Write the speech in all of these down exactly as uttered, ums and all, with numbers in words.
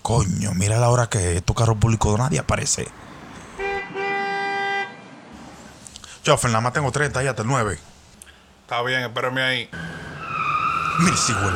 Coño, mira la hora que estos carros públicos nadie aparece. Chofer, nada más tengo treinta y hasta el nueve. Está bien, espérame ahí. Mira si huele.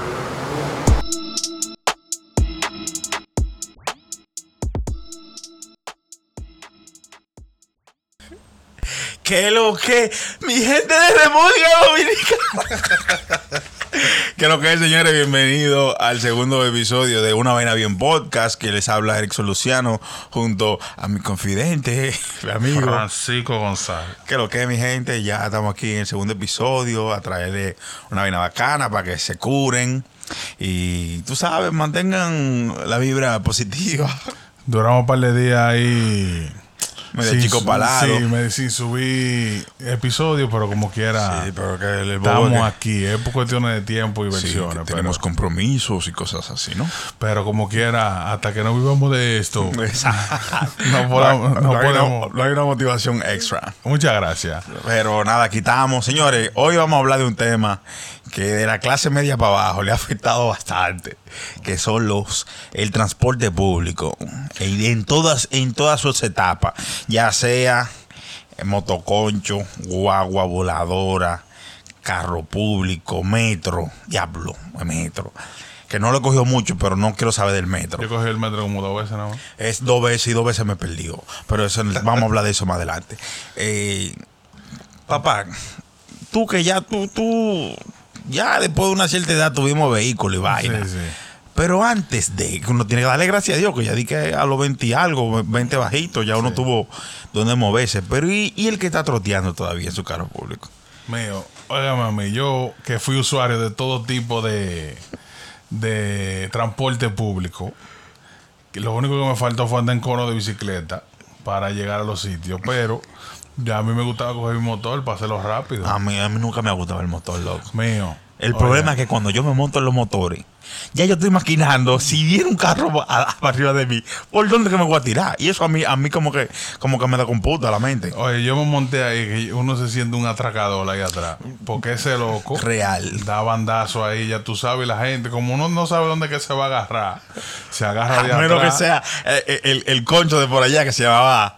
¿Qué lo que? Mi gente de República Dominicana. ¿Qué lo que es, señores? Bienvenidos al segundo episodio de Una Vaina Bien Podcast, que les habla Eric Soluciano junto a mi confidente, mi amigo Francisco González. ¿Qué lo que es, mi gente? Ya estamos aquí en el segundo episodio a traerle una vaina bacana para que se curen y, tú sabes, mantengan la vibra positiva. Duramos un par de días ahí medio sí, chico palado. Sí, me, sí, subí episodios, pero como quiera. Sí, pero que el estamos que... aquí. Es por cuestiones de tiempo y versiones. Sí, tenemos pero, compromisos y cosas así, ¿no? Pero como quiera, hasta que no vivamos de esto, no, podamos, no, no, no, podemos. Hay una, no hay una motivación extra. Muchas gracias. Pero nada, quitamos. Señores, hoy vamos a hablar de un tema que de la clase media para abajo le ha afectado bastante, que son los el transporte público en todas en todas sus etapas, ya sea motoconcho, guagua voladora, carro público, metro, diablo, metro, que no lo he cogido mucho, pero no quiero saber del metro. Yo cogí el metro como dos veces nada más. Es dos veces y dos veces me he perdido, pero eso, vamos a hablar de eso más adelante. Eh, papá, tú que ya tú tú ya después de una cierta edad tuvimos vehículo y vaina. Sí, sí. Pero antes de, uno tiene que darle gracias a Dios, que ya di que a los veinte y algo, veinte bajitos, ya uno sí. tuvo donde moverse. Pero ¿y, y el que está troteando todavía en su carro público? Mío, óigame a mí, yo que fui usuario de todo tipo de, de transporte público, que lo único que me faltó fue andar en cono de bicicleta para llegar a los sitios, pero ya a mí me gustaba coger mi motor para hacerlo rápido. A mí, a mí nunca me ha gustado el motor, loco. Mío. El Oye. problema es que cuando yo me monto en los motores, ya yo estoy maquinando, si viene un carro a, a, arriba de mí, ¿por dónde que me voy a tirar? Y eso a mí, a mí como que, como que me da computa la mente. Oye, yo me monté ahí, que uno se siente un atracador ahí atrás. Porque ese loco real da bandazo ahí, ya tú sabes, la gente, como uno no sabe dónde que se va a agarrar, se agarra de a menos atrás. que sea el, el, el concho de por allá que se llamaba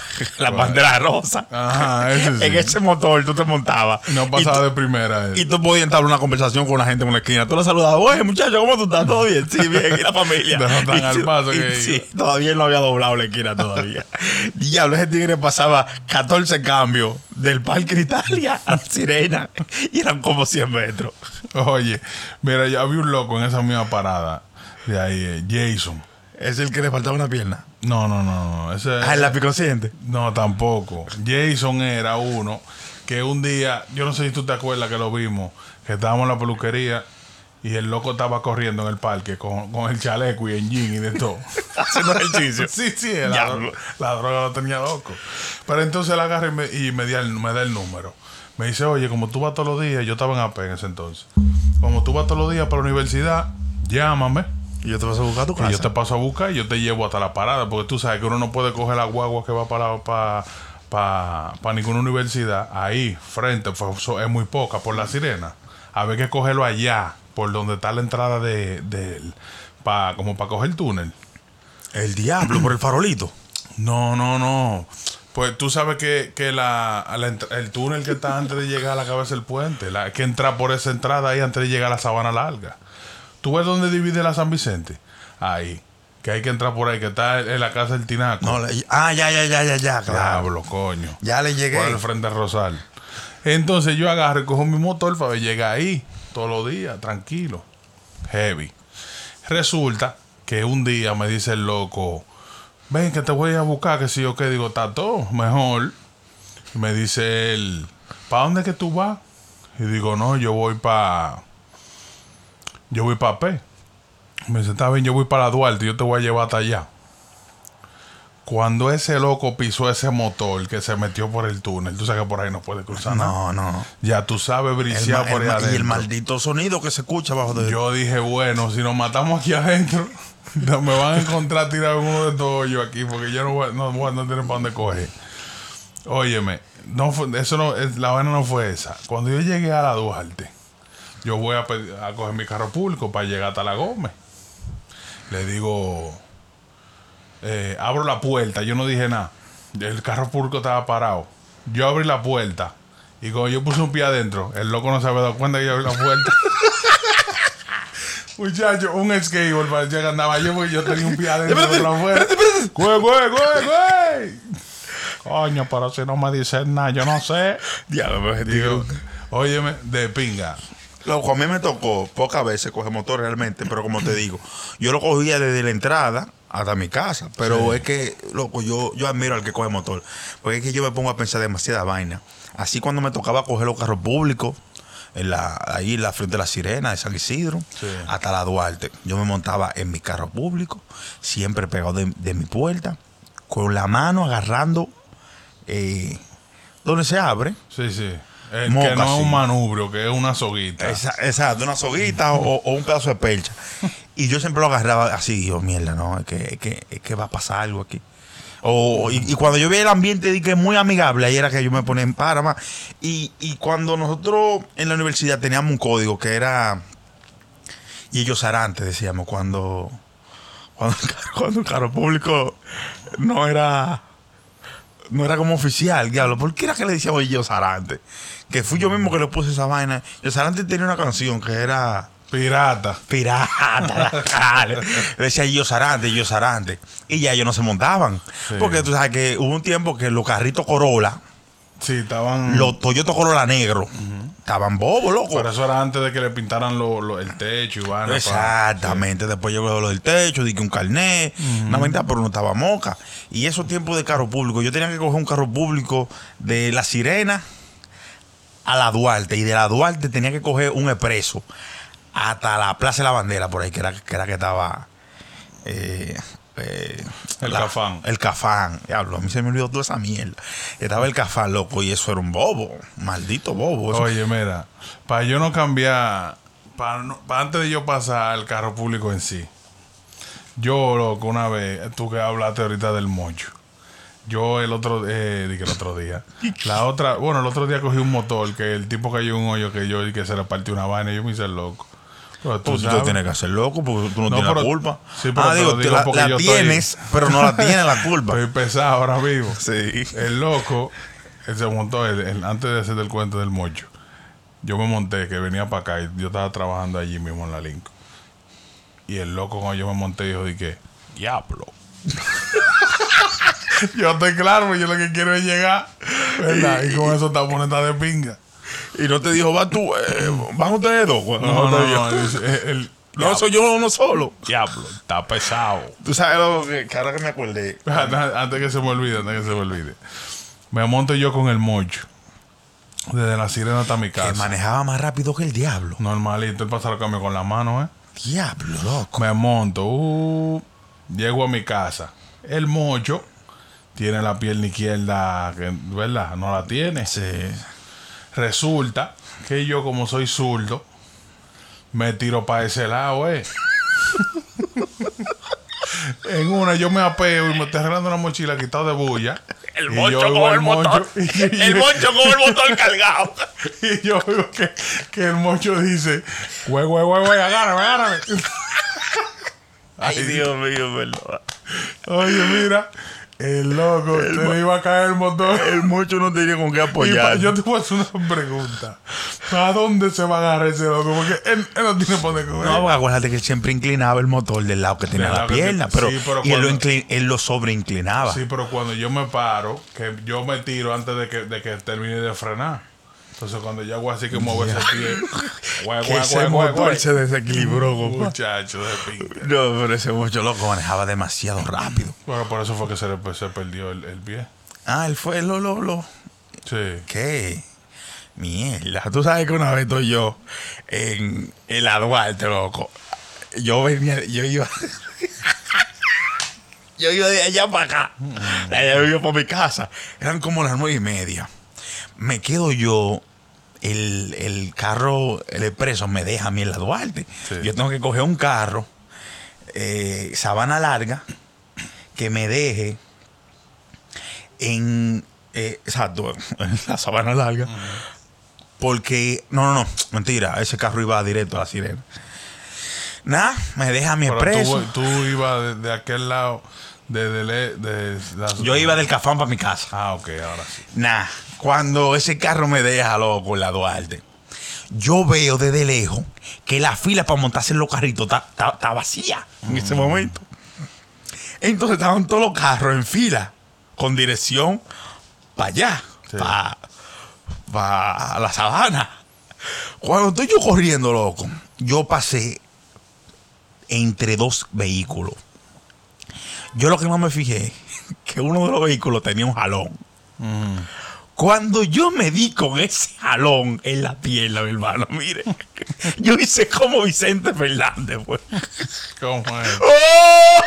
la bandera rosa. Ajá, ese sí. En ese motor tú te montabas. No pasaba tú, de primera. Y tú podías entablar una conversación con la gente en una esquina. Tú la saludabas, oye, muchacho, ¿cómo tú estás? ¿Todo bien? Sí, bien. ¿Y la familia? No tan al paso y, que sí, todavía no había doblado la esquina todavía. Diablo, ese tigre pasaba catorce cambios del Parque Italia a Sirena y eran como cien metros. Oye, mira, yo había un loco en esa misma parada de ahí, eh, Jason. ¿Es el que le faltaba una pierna? No, no, no, no. Ese, ah, ¿el lápiz consciente? No, tampoco. Jason era uno que un día, yo no sé si tú te acuerdas que lo vimos, que estábamos en la peluquería y el loco estaba corriendo en el parque con, con el chaleco y el jean y de todo. Haciendo ejercicio. Sí, sí, la, dro la droga lo tenía loco. Pero entonces él agarra y me, y me, da el, me da el número. Me dice, oye, como tú vas todos los días, yo estaba en A P en ese entonces. Como tú vas todos los días para la universidad, llámame. Y yo te paso a buscar a tu casa. Y yo te paso a buscar y yo te llevo hasta la parada. Porque tú sabes que uno no puede coger la guagua que va para para para, para ninguna universidad. Ahí, frente, pues, es muy poca, por la Sirena. A ver que cogerlo allá, por donde está la entrada de, de pa, como para coger el túnel. El diablo, por el farolito. No, no, no. Pues tú sabes que, que la, la, el túnel que está antes de llegar a la cabeza del puente, la, hay que entrar por esa entrada ahí antes de llegar a la Sabana Larga. ¿Tú ves dónde divide la San Vicente? Ahí. Que hay que entrar por ahí, que está en la casa del Tinaco. No, le, ah, ya, ya, ya, ya, ya, claro. Diablo, coño. Ya le llegué. Por el frente al Rosal. Entonces yo agarro y cojo mi motor para llegar ahí todos los días, tranquilo. Heavy. Resulta que un día me dice el loco, ven que te voy a buscar, que si yo qué, digo, está todo mejor. Y me dice él, ¿para dónde es que tú vas? Y digo, no, yo voy para... Yo voy para P. Me dice, está bien, yo voy para Duarte, yo te voy a llevar hasta allá. Cuando ese loco pisó ese motor que se metió por el túnel, tú sabes que por ahí no puede cruzar no, nada. No, no. Ya tú sabes brisear el, por ahí el, adentro. Y el maldito sonido que se escucha bajo de... Yo dije, bueno, si nos matamos aquí adentro, me van a encontrar tirado en uno de estos hoyos aquí, porque yo no voy, no, voy, no tengo para dónde coger. Óyeme, no fue, eso no, la vaina no fue esa. Cuando yo llegué a la Duarte, yo voy a, pedir, a coger mi carro público para llegar hasta la Gómez. Le digo, eh, abro la puerta. Yo no dije nada. El carro público estaba parado. Yo abrí la puerta. Y cuando yo puse un pie adentro, el loco no se había dado cuenta que yo abrí la puerta. Muchacho, un skateboard parecía que andaba yo porque yo tenía un pie adentro de la puerta. ¡Güey, güey, güey, güey! Coño, pero si no me dicen nada, yo no sé. Diablo, pero Digo, óyeme, de pinga. Loco, a mí me tocó pocas veces coger motor realmente, pero como te digo, yo lo cogía desde la entrada hasta mi casa. Pero Sí. es que, loco, yo, yo admiro al que coge motor. Porque es que yo me pongo a pensar demasiada vaina. Así cuando me tocaba coger los carros públicos, en la, ahí en la frente de la Sirena de San Isidro, Sí. hasta la Duarte, yo me montaba en mi carro público, siempre pegado de, de mi puerta, con la mano agarrando eh, donde se abre. Sí, sí. El Moca, que no sí. es un manubrio, que es una soguita. Esa- Exacto, una soguita o, o un pedazo de percha. Y yo siempre lo agarraba así, yo, mierda, no, es que, es que, es que va a pasar algo aquí. O, y, y cuando yo veía el ambiente de que muy amigable, ahí era que yo me ponía en para más. Y, y cuando nosotros en la universidad teníamos un código que era y ellos Sarante, decíamos, cuando, cuando, el carro- cuando el carro público no era no era como oficial, diablo. ¿Por qué era que le decíamos ellos Sarante? Que fui yo mismo que le puse esa vaina. Yo Sarante tenía una canción que era Pirata. pirata, dale. Le decía yo Sarante, yo Sarante. Y ya ellos no se montaban. Sí. Porque tú sabes que hubo un tiempo que los carritos Corolla, Sí, estaban. los Toyota Corolla negros, estaban bobos, loco. Pero eso era antes de que le pintaran lo, lo- el techo y vaina. Exactamente. Después llegó lo del techo, di que un carnet, una venta, pero no estaba moca. Y esos tiempos de carro público, yo tenía que coger un carro público de La Sirena a la Duarte. Y de la Duarte tenía que coger un expreso hasta la Plaza de la Bandera, por ahí, que era que, era que estaba. eh, eh, El Cafán. El Cafán. Diablo, a mí se me olvidó toda esa mierda. Estaba el Cafán, loco, y eso era un bobo. Maldito bobo. Eso. Oye, mira, para yo no cambiar, para no- pa antes de yo pasar al carro público en sí, yo, loco, una vez, tú que hablaste ahorita del mocho, yo el otro, eh, dije el otro día, la otra, bueno, el otro día cogí un motor que el tipo cayó en un hoyo que yo y que se le partió una vaina y yo me hice el loco. Pero tú Tú, tú sabes, tienes que hacer loco porque tú no, No, tienes pero- la culpa. sí, pero ah, te digo, lo te digo la, porque la yo estoy- tienes, pero no la tienes la culpa. estoy pesado ahora vivo. Sí. El loco, él se montó, él- él- antes de hacer el cuento del mocho, yo me monté, que venía para acá y yo estaba trabajando allí mismo en la Lincoln. Y el loco, cuando yo me monté, dijo, di que, diablo. Yo estoy claro, yo lo que quiero es llegar, ¿verdad? Y con eso está poniendo de pinga. Y no te dijo, va tú, eh, van ustedes dos. Bueno, No, no, te dijo. no. el- el- el- No, soy yo uno solo. Diablo, está pesado. Tú sabes lo que, que ahora que me acordé. Antes, antes que se me olvide, antes que se me olvide. Me monto yo con el mocho. Desde la Sirena hasta mi Que casa. manejaba más rápido que el diablo. Normalito, él pasa el cambio con la mano, ¿eh? Diablo, loco. Me monto, uh, llego a mi casa. El mocho tiene la pierna izquierda, que, ¿verdad? No la tiene. Sí. Resulta que yo, como soy zurdo, me tiro para ese lado, ¿eh? En una yo me apeo y me estoy arreglando una mochila quitado de bulla. El Y moncho yo oigo con el al moncho- motor. y- El moncho con el motor cargado. Y yo oigo que, que el mocho dice, güey, güey, güey, güey, agárrame, agárrame. Ay, Dios mío, verdad. Oye, mira, el loco, se le iba a caer el motor. El moncho no tenía con qué Y pa- apoyar. yo te voy a hacer una pregunta. ¿Para dónde se va a agarrar ese loco? Porque él, él no tiene por dónde coger. No, porque acuérdate que él siempre inclinaba el motor del lado que tenía Del la lado que pierna. te- Pero, sí, pero y él lo, cuando- inclin- él lo sobreinclinaba. Sí, pero cuando yo me paro, que yo me tiro antes de que, de que termine de frenar. Entonces cuando yo hago así que muevo ese pie, guay, Que guay, ese guay, guay, motor guay. se desequilibró, compa. Muchacho de pinga. No, pero ese moncho loco manejaba demasiado rápido. Bueno, por eso fue que se le pues, se perdió el, el pie. Ah, él fue lo, lo, lo. Sí. ¿Qué? Mierda. Tú sabes que una vez estoy yo en, en la Duarte, loco. Yo venía, yo iba. Yo iba de allá para acá. De allá yo iba para mi casa. Eran como las nueve y media. Me quedo yo. El, el carro, el expreso me deja a mí en la Duarte. Sí. Yo tengo que coger un carro, eh, sabana larga, que me deje en. Eh, exacto, en la sabana larga. Porque. No, no, no. Mentira. Ese carro iba directo a la Sirena. Nada, me deja mi Pero expreso. tú, tú ibas de, de aquel lado, de, de, de, de la- Yo iba del Cafán para mi casa. Ah, ok, ahora sí. Nah, cuando ese carro me deja, loco, en la Duarte, yo veo desde lejos que la fila para montarse en los carritos está, está- está vacía en ese momento. Entonces estaban todos los carros en fila, con dirección para allá, Sí. para la sabana. Cuando estoy yo corriendo, loco, yo pasé entre dos vehículos. Yo lo que no me fijé, que uno de los vehículos tenía un jalón. Mm. Cuando yo me di con ese jalón en la pierna, mi hermano, mire, yo hice como Vicente Fernández, pues. ¿Cómo es? ¡Oh!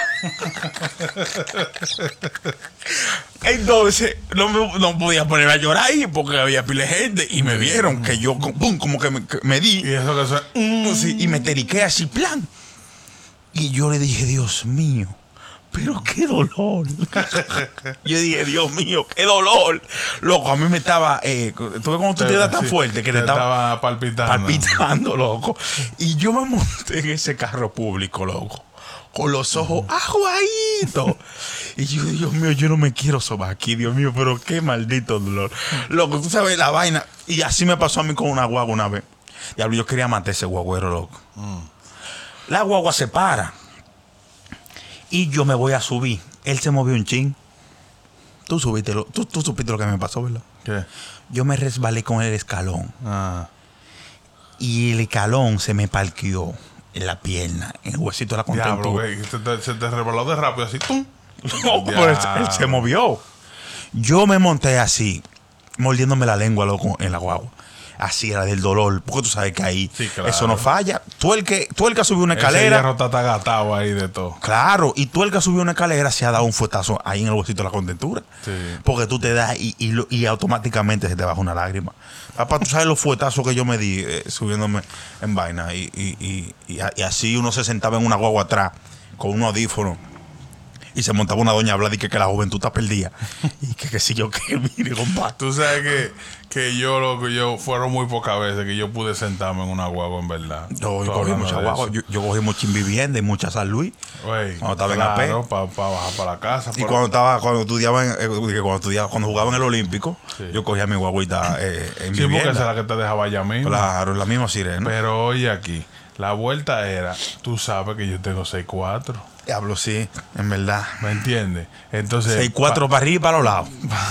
Entonces, no, me, no podía ponerme a llorar ahí porque había pila de gente y me vieron que yo, pum, como que me, que me di. Y eso que suena. Mm, sí, y me teriqué así, plan. Y yo le dije, Dios mío, pero qué dolor. Yo dije, Dios mío, qué dolor. Loco, a mí me estaba. Eh, tú ves cuando tú te das tan Sí, fuerte que te, te estaba estaba palpitando. palpitando, loco. Y yo me monté en ese carro público, loco, con los ojos aguaditos. Y yo, Dios mío, yo no me quiero sobar aquí, Dios mío, pero qué maldito dolor. Loco, tú sabes la vaina. Y así me pasó a mí con una guagua una vez. Diablo, yo quería matar a ese guagüero, loco. Mm. La guagua se para. Y yo me voy a subir. Él se movió un chin. Tú subiste lo, tú, tú supiste lo que me pasó, ¿verdad? ¿Qué? Yo me resbalé con el escalón. Ah. Y el escalón se me parqueó en la pierna, en el huesito de la Diablo, contentura. güey. Se te, se te rebaló de rápido así. ¡Tum! No, pero él, él se movió. Yo me monté así, mordiéndome la lengua, loco, en la guagua. Así era del dolor. Porque tú sabes que ahí Sí, claro. eso no falla. Tú el que, tú el que subió una Ese escalera. hierro está agatado ahí de todo. Claro, y tú el que subió una escalera se ha dado un fuetazo ahí en el huesito de la contentura. Sí. Porque tú te das y, y, lo- y automáticamente se te baja una lágrima. Papá, tú sabes los fuetazos que yo me di eh, subiéndome en vaina. Y, y, y, y a- y así uno se sentaba en una guagua atrás con un audífono. Y se montaba una doña a hablar y que, que la juventud está perdida. Y que, que si yo qué, mire, compadre. Tú sabes que, que yo, loco, yo fueron muy pocas veces que yo pude sentarme en una guagua, en verdad. Yo, yo Tú cogí hablando mucha de guagua. eso. Yo, yo cogí mucha invivienda y mucha San Luis. Güey, Cuando estaba en A P. claro, para bajar para la casa. Y pero- cuando estaba, cuando estudiaba, en, eh, que cuando estudiaba, cuando jugaba en el Olímpico, Sí. yo cogía mi guaguita eh, en Sí, porque vivienda. esa es la que te dejaba allá mismo. Claro, la misma sirena. Pero oye aquí, la vuelta era, tú sabes que yo tengo seis cuatro. Diablo, sí, en verdad. ¿Me entiendes? Entonces, Seis, cuatro para arriba y para los lados.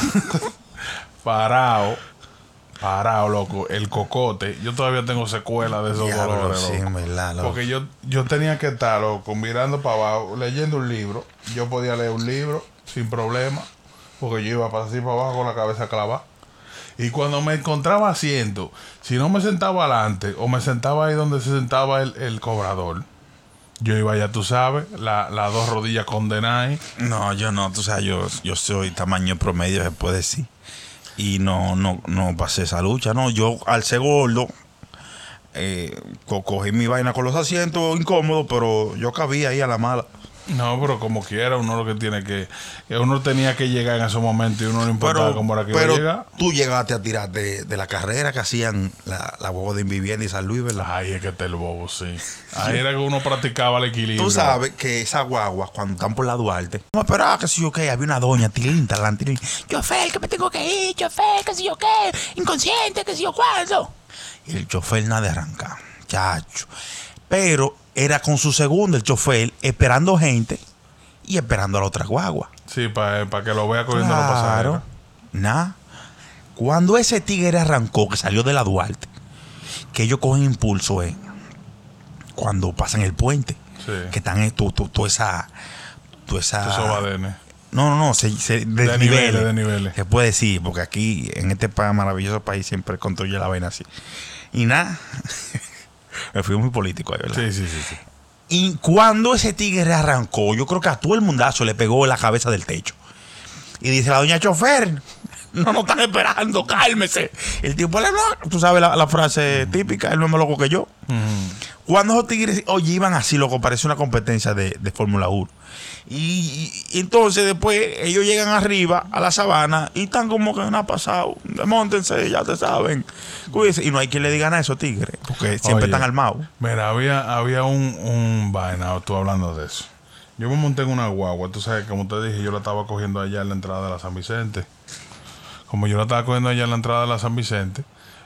parado, parado, loco, el cocote. Yo todavía tengo secuelas de esos Diablo, dolores, sí, loco. en verdad, loco. Porque yo, yo tenía que estar, loco, mirando para abajo, leyendo un libro. Yo podía leer un libro sin problema, porque yo iba para así para abajo con la cabeza clavada. Y cuando me encontraba asiento, si no me sentaba adelante o me sentaba ahí donde se sentaba el, el cobrador, yo iba, ya tú sabes, la- las dos rodillas condenadas. No, yo no, tú sabes, yo, yo soy tamaño promedio, se puede decir. Y no, no, no pasé esa lucha, no. Yo, al ser gordo, eh, co- cogí mi vaina con los asientos incómodos, pero yo cabía ahí a la mala. No, pero como quiera, uno lo que tiene que... que uno tenía que llegar en ese momento y uno no importaba Pero, cómo era que iba a pero llegar. tú llegaste a tirar de, de la carrera que hacían la, la boda de Invivienda y San Luis, ¿verdad? Ay, es que está el bobo, sí. Ahí era que uno practicaba el equilibrio. Tú sabes que esas guaguas, cuando están por la Duarte, no esperaba que si yo qué, había una doña, tilín, talán, tilín. Chofer, que me tengo que ir, chofer, que si yo qué, inconsciente, que si yo cuándo. Y el chofer nada de arrancar, chacho. Pero era con su segundo, el chofer, esperando gente y esperando a la otra guagua. Sí, para que lo vea cogiendo los pasajeros. Claro. Nada. Cuando ese tigre arrancó, que salió de la Duarte, que ellos cogen impulso, eh, cuando pasan el puente, Sí. que están en tu, tu, tu esa. Tu esa Esos badenes. no, no, no, se, se De desnivele. niveles, de niveles. Se puede decir, porque aquí, en este pa- maravilloso país, siempre construye la vaina así. Y nada, me fui muy político ahí, ¿verdad? Sí, sí, sí, sí. Y cuando ese tigre arrancó, yo creo que a todo el mundazo le pegó en la cabeza del techo. Y dice la doña chofer, No nos están esperando, cálmese. El tipo, no, tú sabes la, la frase típica, él no es más loco que yo. Mm. Cuando esos tigres, oye, iban así, loco, parece una competencia de, de Fórmula uno. Y, y, y entonces después ellos llegan arriba a la sabana y están como que no ha pasado. Móntense, ya te saben. Cuídense. Y no hay quien le diga nada a esos tigres, porque siempre Oye, están armados. Mira, había, había un, un vaina, tú hablando de eso. Yo me monté en una guagua, tú sabes, como te dije, yo la estaba cogiendo allá en la entrada de la San Vicente. Como yo la estaba cogiendo allá en la entrada de la San Vicente,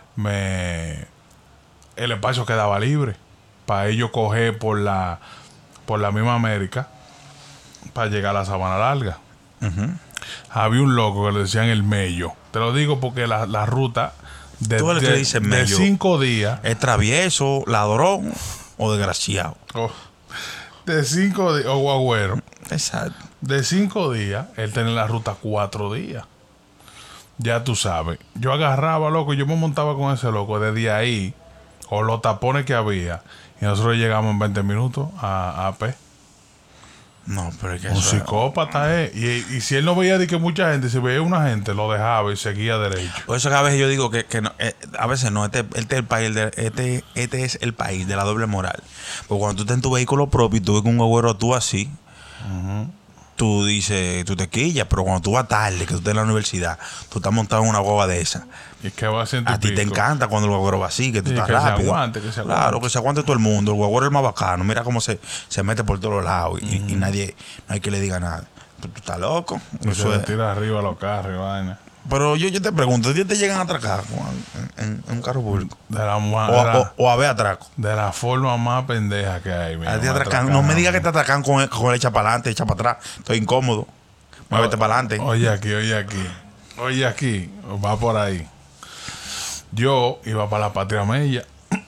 me el espacio quedaba libre para ellos coger por la por la misma América para llegar a la Sabana Larga. Uh-huh. Había un loco que le decían el Mello. Te lo digo porque la, la ruta de, Tú de, le dices de mello. cinco días. ¿Es travieso, ladrón o desgraciado? Oh, de cinco días, o guagüero. Exacto. De cinco días, él tenía la ruta cuatro días. Ya tú sabes. Yo agarraba, loco, yo me montaba con ese loco desde ahí, con los tapones que había, y nosotros llegamos en veinte minutos a, a P. No, pero es que Un eso- psicópata, eh. Y, y si él no veía de que mucha gente, si veía una gente, lo dejaba y seguía derecho. Por eso que a veces yo digo que, que no, eh, a veces no, este, este es el país, de, este, este es el país de la doble moral. Porque cuando tú estás en tu vehículo propio y tú ves que un agüero tú así, Uh-huh. tú dices, tú te quillas, pero cuando tú vas tarde, que tú estás en la universidad, tú estás montado en una guagua de esa. ¿Y qué va haciendo? A ti te encanta cuando el guagüero va así, que tú Sí, estás que se rápido. aguante, que se aguante. Claro, que se aguante todo el mundo. El guagüero es el más bacano. Mira cómo se, se mete por todos lados y, y nadie, no hay que le diga nada. Tú, tú estás loco. Y Eso se le es. tira arriba a los carros y vaina. Pero yo, yo te pregunto, ¿a ti te llegan a atracar en, en- en un carro público? De la, ma- O, de a- la, o, o a ver atraco. de la forma más pendeja que hay. A ti mira, atracan. No me digas que te atracan con el, con el echa para adelante, echa para atrás. Estoy incómodo. Muévete para adelante. Oye aquí, oye aquí. Oye aquí. Va por ahí. Yo iba para la Patria Mella.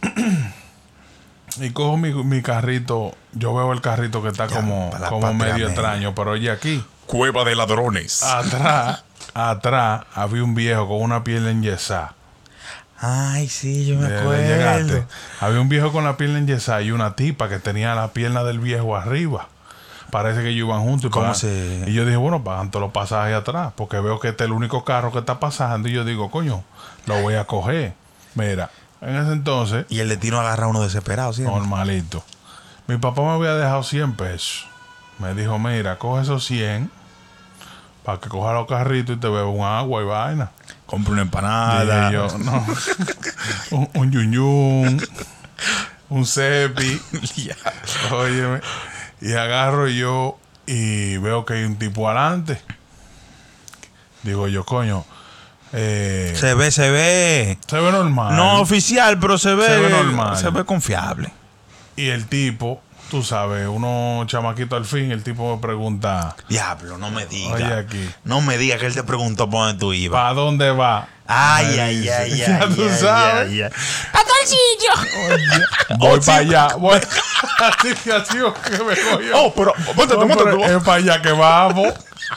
Y cojo mi, mi carrito. Yo veo el carrito que está Ya, como, para la como Patria medio Mella. extraño. Pero oye aquí. Cueva de ladrones. Atrás, atrás había un viejo con una piel enyesada. Ay, sí, yo me Eh, acuerdo. llegaste. Había un viejo con la pierna enyesada y una tipa que tenía la pierna del viejo arriba. Parece que ellos iban juntos. Y, ¿Cómo pagan- se- y yo dije, bueno, pagan todos los pasajes atrás. Porque veo que este es el único carro que está pasando. Y yo digo, coño, lo voy a coger. Mira, en ese entonces, Y el destino agarra a uno desesperado, ¿sí? normalito. Mi papá me había dejado cien pesos. Me dijo, mira, coge esos cien para que coja los carritos y te beba un agua y vaina. Compra una empanada. Dije yo, no. un, un yunyun, un cepi. Ya. Óyeme. Y agarro yo y veo que hay un tipo adelante. Digo yo, coño. Eh, se, Se ve, se ve. ve normal. No oficial, pero se ve. Se ve normal. Se ve confiable. Y el tipo, tú sabes, uno chamaquito al fin, el tipo me pregunta, Diablo, no me diga. oye aquí, No me diga que él te preguntó por dónde tú ibas. ¿para dónde va? Ay, Me ay, dice. ay, ay. Ya tú ay, sabes. ay, ay. Voy Oh, para sí. allá. Voy. Así que así que me cogió. Oh, pero móntate, No, pero móntate. es para allá que vamos.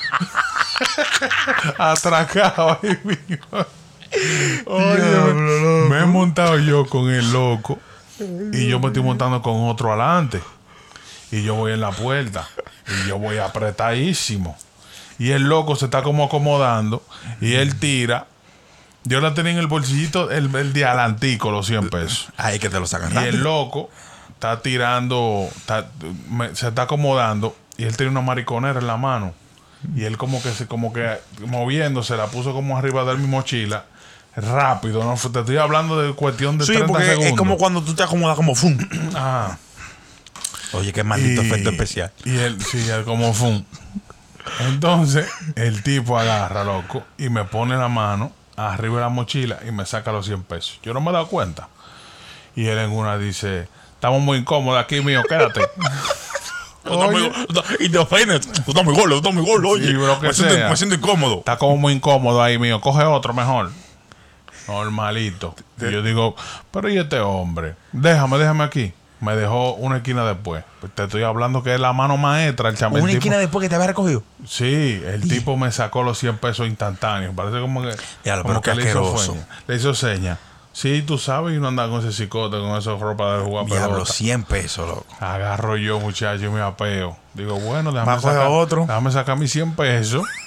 Atracado ahí mismo. Oye, me he montado yo con el loco y yo me estoy montando con otro adelante. Y yo voy en la puerta y yo voy apretadísimo. Y el loco se está como acomodando y él tira. Yo la tenía en el bolsillito, el, el de adelantico, los cien pesos. Ay, que te lo sacan Y el rápido. loco está tirando, está- me- se está acomodando y él tiene una mariconera en la mano. Y él como que se, como que moviéndose, la puso como arriba de mi mochila. Rápido, ¿no? Te estoy hablando de cuestión de Sí, treinta porque segundos. es como cuando tú te acomodas como fum. Ah, Oye, qué maldito y- efecto especial. Y él, sí, él como fum. Entonces, el tipo agarra, loco, y me pone la mano arriba de la mochila y me saca los cien pesos. Yo no me he dado cuenta. Y él en una dice, estamos muy incómodos aquí, mío, quédate. Tú estás muy- tú estás- y te ofendes. Tú estás muy gordo, tú estás muy gordo. Oye, Sí, pero que me, siento, sea. me siento incómodo. Está como muy incómodo ahí, mío. Coge otro mejor. Normalito. Y yo digo, pero ¿y este hombre? Déjame, déjame aquí. Me dejó una esquina después. Pues te estoy hablando que es la mano maestra, el chamo. el Una tipo- esquina después que te había recogido. Sí, el tipo me sacó los cien pesos instantáneos. Parece como que, Diablo, como pero que qué le hizo asqueroso. seña. Le hizo seña. Sí, tú sabes, y uno anda con ese cicote, con esa ropa de jugar Diablo, pelota. cien pesos, loco. Agarro yo, muchacho, y me apeo. Digo, bueno, Va déjame a coger sacar, otro. déjame sacar mis cien pesos.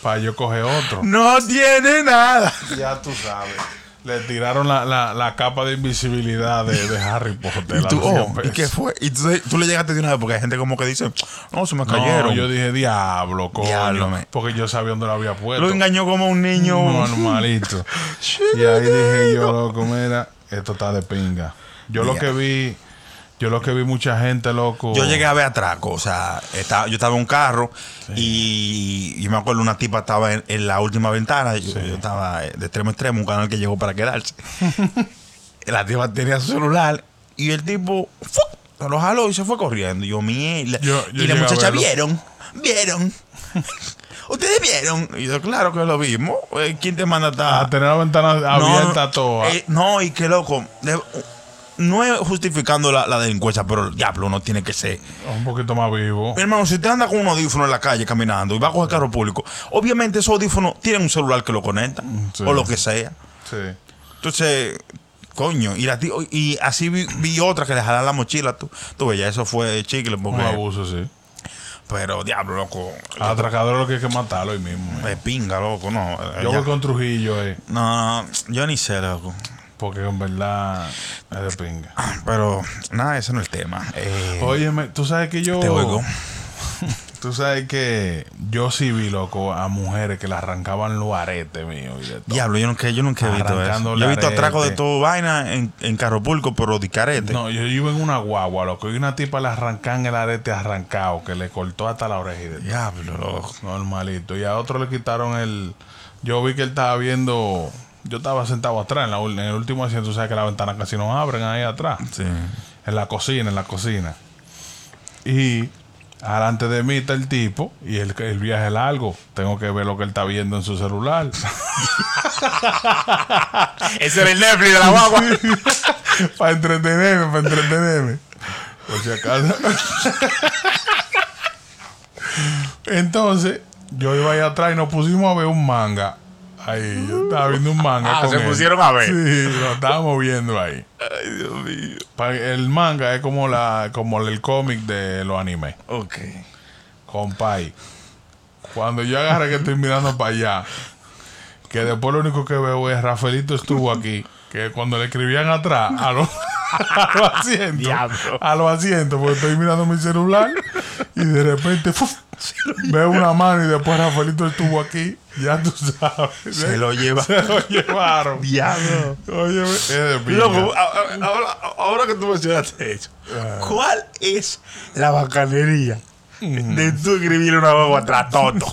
para yo coger otro. No tiene nada. Ya tú sabes. Le tiraron la, la, la capa de invisibilidad de, de Harry Potter. ¿Y, tú, a los cien oh, ¿y pesos. qué fue? Y tú, tú le llegaste de una vez porque hay gente como que dice, no, se me cayeron. No, yo dije, diablo, coño. Diablo, me- porque yo sabía dónde lo había puesto. Lo engañó como un niño. Normalito. Y ahí dije yo, loco, mira, esto está de pinga. Yo lo Ya. que vi, yo lo que vi mucha gente, loco. Yo llegué a ver atraco, o sea, estaba, yo estaba en un carro y, y me acuerdo una tipa estaba en, en la última ventana, yo, yo estaba de extremo a extremo, un canal que llegó para quedarse. La tipa tenía su celular y el tipo ¡fu! Se lo jaló y se fue corriendo. Y yo, mierda. Yo- yo y la llegué a muchacha, verlo. ¿vieron? ¿Vieron? ¿Ustedes vieron? Y yo, claro que lo vimos. Eh, ¿Quién te manda a estar? A tener la ventana abierta toda. eh, no, y que loco. de- no es justificando la, la delincuencia, pero diablo, uno tiene que ser. Un poquito más vivo. Mi hermano, si usted anda con un audífono en la calle caminando y va a coger carro público, obviamente esos audífonos tienen un celular que lo conecta Sí. o lo que sea. Sí. Entonces, coño, y, la ti- y así vi, vi otra que le jalaron la mochila. Tú, tú ves, ya eso fue chicle. Un Porque, abuso, sí. pero diablo, loco. Al atracador lo que hay que matarlo hoy mismo. eh. Es pinga, loco, no. Yo ya. voy con Trujillo, eh. No, yo ni sé, loco. Porque en verdad es de pinga. Pero nada, ese no es el tema. Eh, Óyeme, tú sabes que yo. te oigo. Tú sabes que yo sí vi, loco, a mujeres que le arrancaban los aretes míos y de todo. Diablo, yo nunca, yo nunca he visto eso. Arrancándole Yo he visto arete. atracos de todo vaina en, en carro público, pero de carete. No, yo iba en una guagua, loco, y una tipa le arrancan el arete arrancado, que le cortó hasta la oreja y de todo. Diablo, loco. Normalito. Y a otro le quitaron el. Yo vi que él estaba viendo. Yo estaba sentado atrás, en, la, ul- en el último asiento. Tú sabes que las ventanas casi no abren ahí atrás. Sí. En la cocina, en la cocina. Y delante de mí está el tipo. Y el, el viaje es largo. Tengo que ver lo que él está viendo en su celular. Ese era el Netflix de la guagua. Para entretenerme, para entretenerme. Por si acaso. Entonces, yo iba ahí atrás y nos pusimos a ver un manga. Ahí, yo estaba viendo un manga. Ah, con se él. pusieron a ver. Sí, lo estábamos viendo ahí. Ay, Dios mío. Pa- El manga es como la como el cómic de los animes. Ok. Compay. Cuando yo agarré que estoy mirando para allá, que después lo único que veo es Rafaelito estuvo aquí, que cuando le escribían atrás a los, a los asientos, Diablo. a los asientos, porque estoy mirando mi celular y de repente ¡fuf! Veo una mano y después Rafaelito estuvo aquí, ya tú sabes. Se lo lleva. Se lo llevaron. Diablo. Oye, es de pinga. Loco, a- a- ahora, ahora que tú mencionaste eso, ¿cuál es la bacanería de tú escribir una guagua atrás, tonto?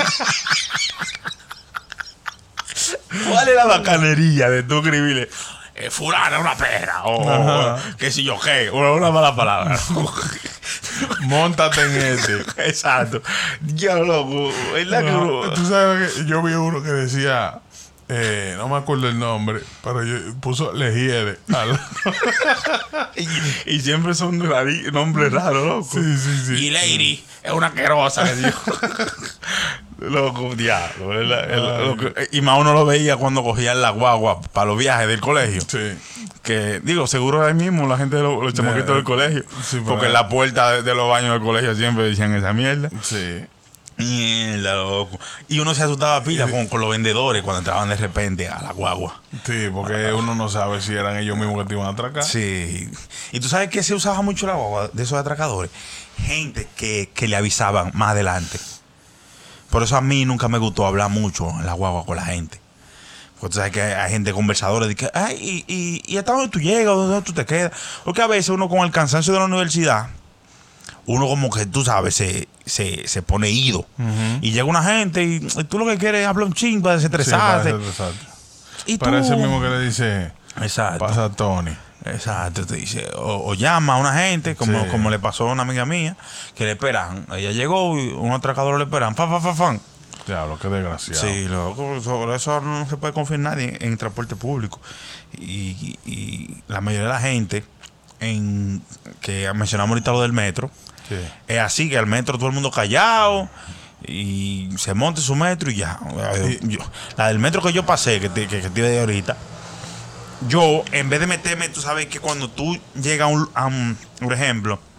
¿Cuál es la bacanería de tú escribirle eh, fulana una perra? O Ajá. qué sé yo qué, una, una mala palabra. Móntate en este. Exacto. Ya, loco, ¿verdad que No, uno- tú sabes que yo vi uno que decía, eh, no me acuerdo el nombre, pero yo puso Legiere. al- Y, y siempre son rari- nombres raros, loco. Sí, sí, sí. Y Lady es una querosa, le digo. Loco, diablo. el- el- lo que- y más uno lo veía cuando cogían la guagua para los viajes del colegio. Sí. Que, digo, seguro ahí mismo la gente, de los, los chamaquitos Eh, del colegio. sí, porque pero- en la puerta de, de los baños del colegio siempre decían esa mierda. Sí. Mierda, loco. Y uno se asustaba pila con, con los vendedores cuando entraban de repente a la guagua. Sí, porque uno no sabe si eran ellos mismos que te iban a atracar. Sí. Y tú sabes que se usaba mucho la guagua de esos atracadores. Gente que, que le avisaban más adelante. Por eso a mí nunca me gustó hablar mucho en la guagua con la gente. Porque tú sabes que hay, hay gente conversadora de que, ay, y, y, y hasta dónde tú llegas, dónde tú te quedas. Porque a veces uno con el cansancio de la universidad, uno como que tú sabes, se, se, se pone ido. Y llega una gente y, y tú lo que quieres es hablar un ching para Sí, desestresarte. parece, exacto. y tú, Parece el mismo que le dice, Exacto. pasa a Tony. Exacto, te dice, o, o llama a una gente, como, Sí. como le pasó a una amiga mía, que le esperan. Ella llegó y un atracador le esperan, fan, fan, fan, fan. Diablo, qué desgraciado. Sí, loco, sobre eso no se puede confiar en nadie en, en transporte público. Y, y la mayoría de la gente, en que mencionamos ahorita lo del metro, Sí. es así, que al metro todo el mundo callado y se monte su metro y ya. Y- Yo- la del metro que yo pasé, que te, que, que te iba de ahorita, yo, en vez de meterme, tú sabes que cuando tú llegas a un, a un- por ejemplo,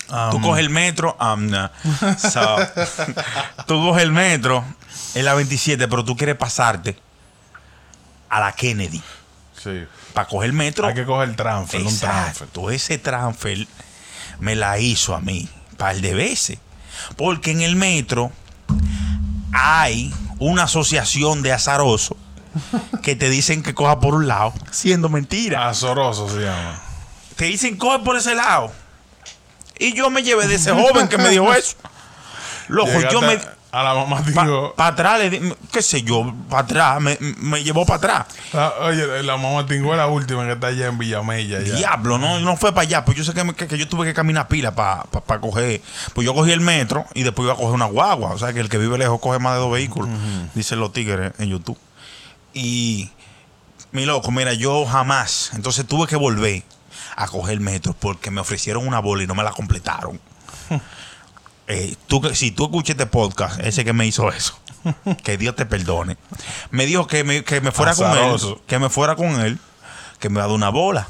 tú Um. coges el metro. Um, no. So, tú coges el metro en la veintisiete, pero tú quieres pasarte a la Kennedy. Sí. Para coger el metro. Hay que coger el transfer, un transfer. Exacto. Ese transfer me la hizo a mí par de veces. Porque en el metro hay una asociación de azarosos que te dicen que coja por un lado, siendo mentira. Azoroso se llama. Te dicen coge por ese lado. Y yo me llevé de ese joven que me dijo eso. Loco, Llegaste yo me. a la mamá Para dijo. pa atrás, le di- qué sé yo, para atrás, me, me llevó para atrás. Ah, oye, la mamá Tingo es la última que está allá en Villamella. Ya. Diablo, no, no fue para allá. Pues yo sé que, me- que, que yo tuve que caminar pila para pa, pa coger. Pues yo cogí el metro y después iba a coger una guagua. O sea, que el que vive lejos coge más de dos vehículos. Uh-huh. Dicen los tigres en YouTube. Y, mi loco, mira, yo jamás. Entonces tuve que volver a coger el metro porque me ofrecieron una bola y no me la completaron. eh, tú, si tú escuchas este podcast, ese que me hizo eso, que Dios te perdone, me dijo que me, que me fuera Azaroso. con él, que me fuera con él, que me va a dar una bola.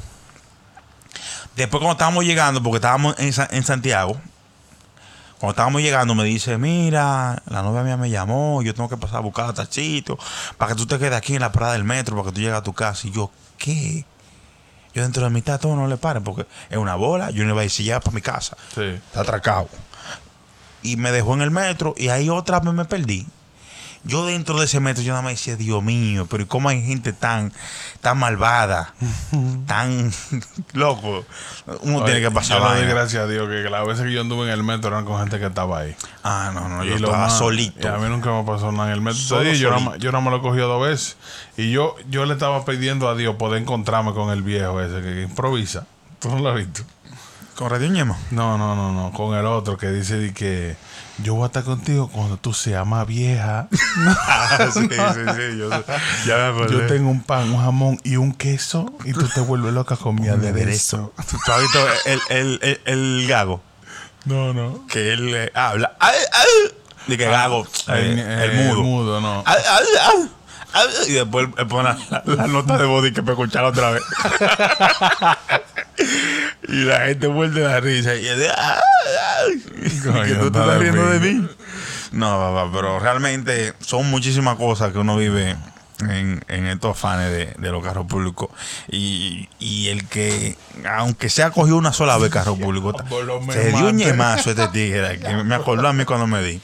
Después cuando estábamos llegando, porque estábamos en, Sa- en Santiago, cuando estábamos llegando me dice, mira, la novia mía me llamó, yo tengo que pasar a buscar a tal sitio, para que tú te quedes aquí en la parada del metro, para que tú llegues a tu casa. Y yo, ¿qué? Yo dentro de la mitad todo no le paren, porque es una bola, yo no iba a decir ya para mi casa. Sí. Está atracado. Y me dejó en el metro y ahí otra vez me perdí. Yo dentro de ese metro yo nada más decía, Dios mío, pero ¿y cómo hay gente tan, tan malvada? Tan loco. Uno Oye, tiene que pasar yo le doy vaina. gracias a Dios que las veces que yo anduve en el metro eran con gente que estaba ahí. Ah, no, no, yo Y lo estaba más- solito. y a mí nunca me pasó nada en el metro. Solo Te digo, yo, nada solito. más- yo nada más lo he cogido dos veces. Y yo, yo le estaba pidiendo a Dios poder encontrarme con el viejo ese que, que improvisa. ¿Tú no lo has visto? ¿Con Radio Ñema? No, no, no, no. Con el otro que dice de que yo voy a estar contigo cuando tú seas más vieja. Ah, sí, sí, sí. Yo, ya me acordé. Yo tengo un pan, un jamón y un queso y tú te vuelves loca con mi aderezo. ¿Tú tú has visto el, el, el, el gago? No, no. Que él eh, habla. ¡Ay, ay! De que gago. eh, El, el, el mudo. El mudo, no. ¡Ay, ay, ay! Ay, y después él pone la, la nota de body que me escuchar otra vez. Y la gente vuelve la risa. Y él dice, ¡ay, ay! Coño, Que tú te está estás de riendo de pinga. mí. No, papá, pero realmente son muchísimas cosas que uno vive en, en estos afanes de, de los carros públicos. Y, y el que, aunque sea cogido una sola vez carro público, Por lo menos se dio un mate. ñemazo este tigre, que me acordó a mí cuando me di.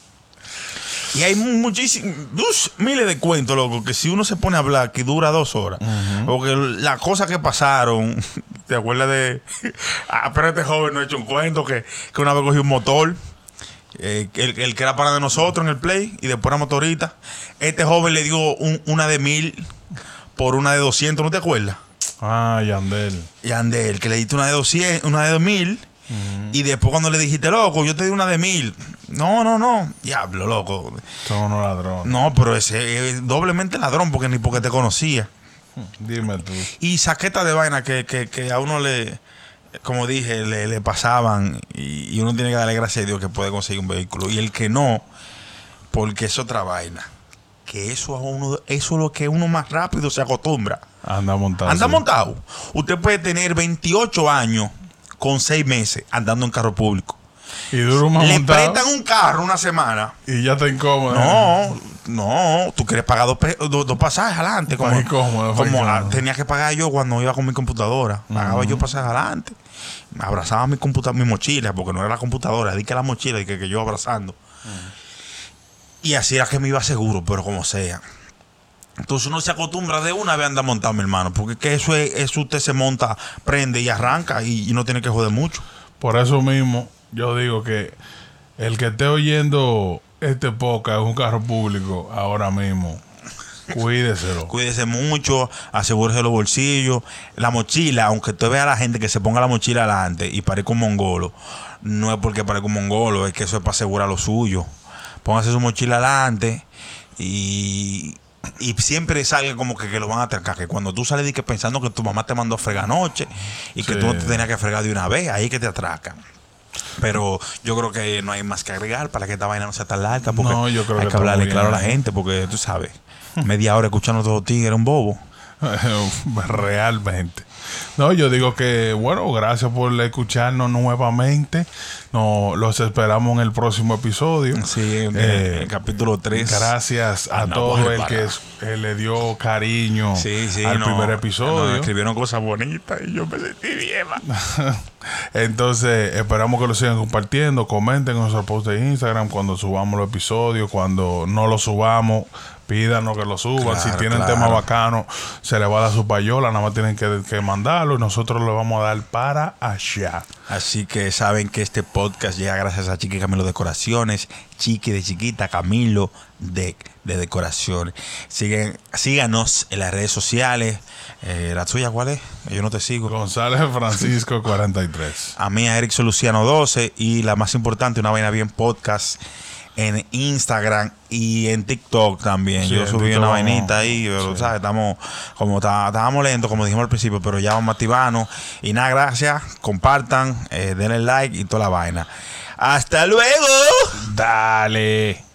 Y hay muchísimos, dos miles de cuentos, loco, que si uno se pone a hablar, que dura dos horas. Uh-huh. Porque las cosas que pasaron, ¿te acuerdas de...? Ah, pero este joven no ha hecho un cuento que, que una vez cogió un motor, eh, el, el que era para de nosotros en el Play, y después era motorista. Este joven le dio un, una de mil por una de doscientos, ¿no te acuerdas? Ah, Yandel. Yandel, que le diste una de doscientos, una de mil. Uh-huh. Y después cuando le dijiste, loco, yo te di una de mil. No, no, no. Diablo, loco. Son unos ladrones. No, pero ese es doblemente ladrón porque ni porque te conocía. Dime tú. Y saquetas de vaina que, que, que a uno le, como dije, le, le pasaban. Y, y uno tiene que darle gracias a Dios que puede conseguir un vehículo. Y el que no, porque es otra vaina. Que eso a uno, eso es lo que uno más rápido se acostumbra. Anda montado. Anda sí. montado. Usted puede tener veintiocho años con seis meses andando en carro público. Y duro más Le montado. prestan un carro una semana. Y ya está incómodo. No, no. Tú quieres pagar dos, pe- dos, dos pasajes adelante. Como, Fue incómodo, fue como incómodo. la- tenía que pagar yo cuando iba con mi computadora. Pagaba Uh-huh. yo pasajes adelante. Me abrazaba mi, computa mi mochila, porque no era la computadora. Di que la mochila y que, que yo abrazando. Uh-huh. Y así era que me iba seguro, pero como sea. Entonces uno se acostumbra de una vez a andar montado, mi hermano. Porque que eso es, eso usted se monta, prende y arranca y, y no tiene que joder mucho. Por eso mismo, yo digo que el que esté oyendo este podcast es un carro público ahora mismo. Cuídeselo. Cuídese mucho, asegúrese los bolsillos. La mochila, aunque usted vea a la gente que se ponga la mochila adelante y parezca un mongolo, no es porque parezca un mongolo, es que eso es para asegurar lo suyo. Póngase su mochila adelante y, y siempre salga como que, que lo van a atracar. Que cuando tú sales de que pensando que tu mamá te mandó a fregar anoche y que Sí. tú no te tenías que fregar de una vez, ahí que te atracan. Pero yo creo que no hay más que agregar para que esta vaina no sea tan larga. Porque No, yo creo hay que que hablarle estamos claro a la bien. gente, porque tú sabes, media hora escuchando a todos los tigres, un bobo. Realmente. No, yo digo que, bueno, gracias por escucharnos nuevamente. Nos los esperamos en el próximo episodio. Sí, en Eh, el capítulo tres. Gracias a Ah, no, todo bueno, el para. que es- eh, le dio cariño Sí, sí, al no, primer no, episodio. escribieron cosas bonitas y yo me sentí bien. man. Entonces, esperamos que lo sigan compartiendo. Comenten en nuestro post de Instagram cuando subamos los episodios. Cuando no los subamos, pídanos que lo suban. Claro, si tienen claro. temas bacanos, se les va a dar su payola. Nada más tienen que, que mandarlo y nosotros lo vamos a dar para allá. Así que saben que este podcast llega gracias a Chiqui Camilo Decoraciones, Chiqui de Chiquita, Camilo de, de Decoraciones. Siguen, síganos en las redes sociales. Eh, ¿La tuya cuál es? Yo no te sigo. González Francisco cuarenta y tres. A mí, a Eric Soluciano doce. Y la más importante, Una Vaina Bien Podcast en Instagram y en TikTok también. Sí, Yo en subí TikTok una vamos- vainita ahí, pero sí. ¿sabes? Estamos, como tá- estábamos lentos, como dijimos al principio, pero ya vamos a activarnos. Y nada, gracias. Compartan, eh, denle like y toda la vaina. ¡Hasta luego! Dale.